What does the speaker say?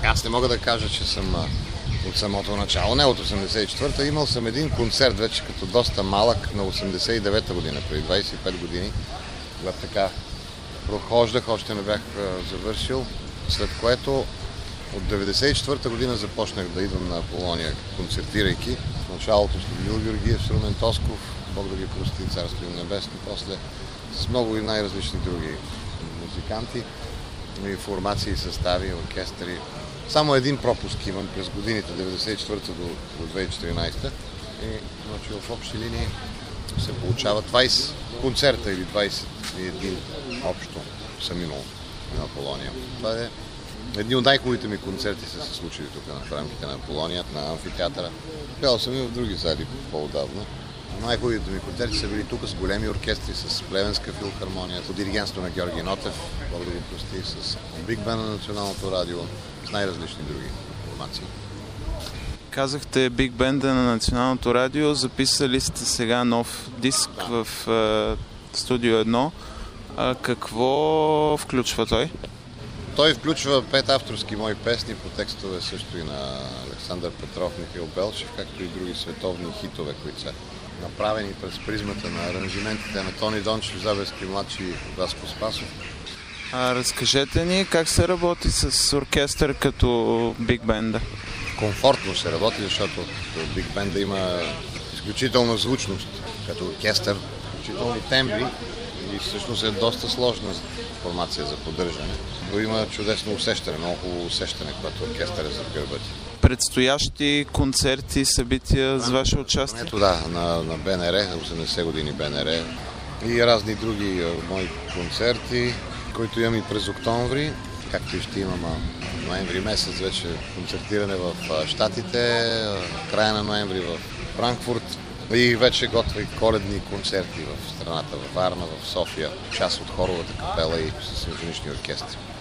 Аз не мога да кажа, че съм от самото начало. Не от 84-та. Имал съм един концерт вече като доста малък на 89-та година, преди 25 години. Когато така прохождах, още не бях завършил. След което от 94-та година започнах да идвам на Аполония, концертирайки. В началото с Людмил Георгиев, Румен Тосков, Бог да ги прости, царство им небесно, после с много и най-различни други музиканти, и формации, състави, оркестри. Само един пропуск имам през годините, 94-та до 2014-та. И значи, в общи линии се получава 20 концерта или 21 общо съм имал на Аполония. Това е едни от най-хубавите ми концерти са се случили тук в рамките на Аполония, на амфитеатъра. Пял съм и в други зали по-отдавна. Най-хубавите ми концерти са били тук с големи оркестри, с Плевенска филхармония, под диригентство на Георги Нотев, Бог да го прости, с Биг Бен на Националното радио, с най-различни други формации. Казахте Биг Бенда на Националното радио, записали сте сега нов диск в Студио 1. Какво включва той? Той включва 5 авторски мои песни по текстове също и на Александър Петров, Михаил Белчев, както и други световни хитове, които са направени през призмата на аранжиментите на Тони Дончев, Забевски младши и Васко Спасов. Разкажете ни как се работи с оркестър като Биг Бенда? Комфортно се работи, защото Биг Бенда има изключителна звучност като оркестър, изключителни тембри и всъщност е доста сложна формация за поддържане. Но има чудесно усещане, много хубаво усещане, когато оркестър е зад гърба ти. Предстоящи концерти, събития с ваше участие? Ето да, на БНР, 80 години БНР и разни други мои концерти, които имам и през октомври, както и ще имам ноември месец вече концертиране в Щатите, края на ноември в Франкфурт и вече готви коледни концерти в страната, в Варна, в София, част от хоровата капела и с симфонични оркестри.